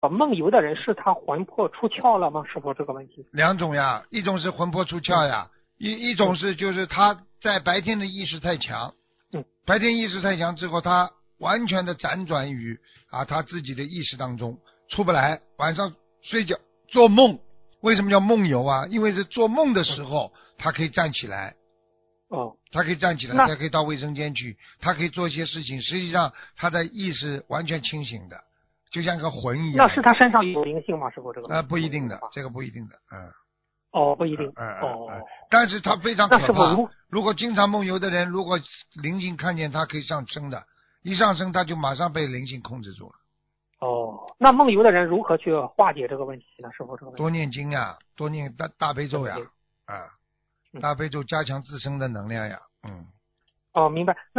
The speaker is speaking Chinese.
梦游的人是他魂魄出窍了吗？师傅这个问题。 两种呀，一种是魂魄出窍呀，一种是就是他在白天的意识太强，白天意识太强之后，他完全的辗转于他自己的意识当中出不来，晚上睡觉做梦，为什么叫梦游啊？因为是做梦的时候，他可以站起来。他可以站起来，他可以到卫生间去，他可以做一些事情，实际上他的意识完全清醒的，就像个魂一样。 那是他身上有灵性吗？师傅这个？ 不一定的，这个不一定的， 不一定。 但是他非常可怕。 那如果经常梦游的人，如果灵性看见他可以上升的，一上升他就马上被灵性控制住了。 那梦游的人如何去化解这个问题呢？师傅这个问题。 多念经呀，多念大悲咒呀，大悲咒加强自身的能量呀， 明白。